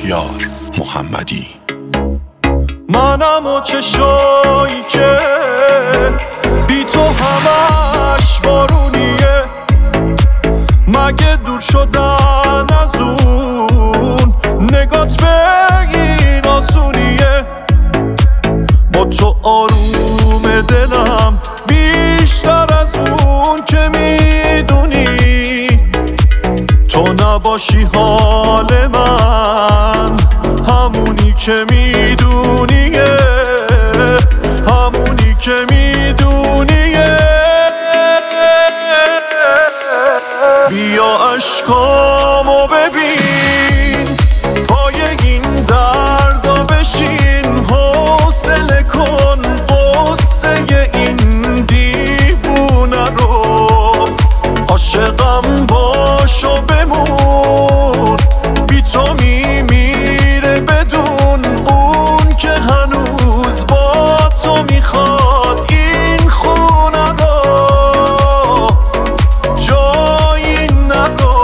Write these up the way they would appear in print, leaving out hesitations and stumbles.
شهریار محمدی. منم و چشایی که بی تو همش بارونیه، مگه دور شدن از اون نگات به این آسونیه. با تو آروم دلم بیشتر از اون که میدونی، تو نباشی حال من همونی که میدونیه، همونی که میدونیه. بیا عشقامو ببین، پای این دردا بشین، حوصله کن قصه این دیوونه رو، عاشقم باش و بمون، بی تو میمیره بدون اون که هنوز با تو میخواد این خونه رو، جایی نرو.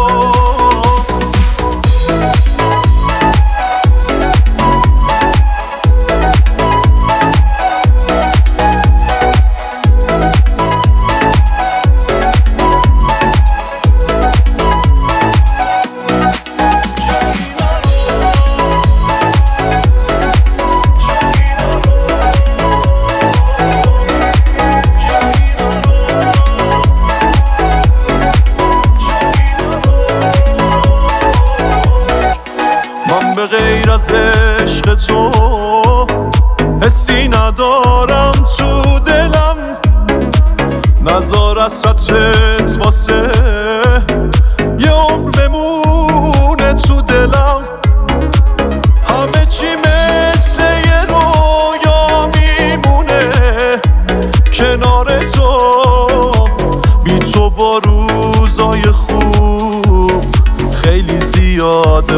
من به غیر از عشق تو حسی ندارم تو دلم، نذار حسرتت واسه یه عمر بمونه تو دلم. همه چی مثل یه رویا میمونه کنار تو، بی تو با روزای خوب خیلی زیاد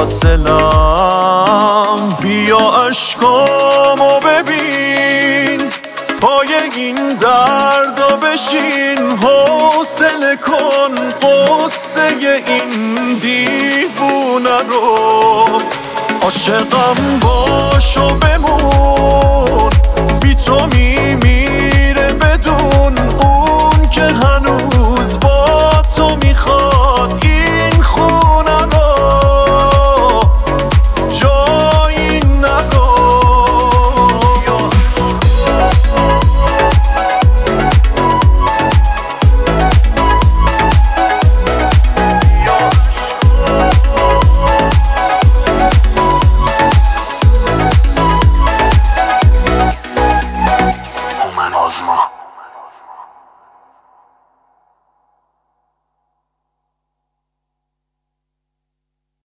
فاصلم. بیا عشقامو ببین، پای این دردا بشین، حوصله کن قصه این دیوونه رو، عاشقم باش و بمون،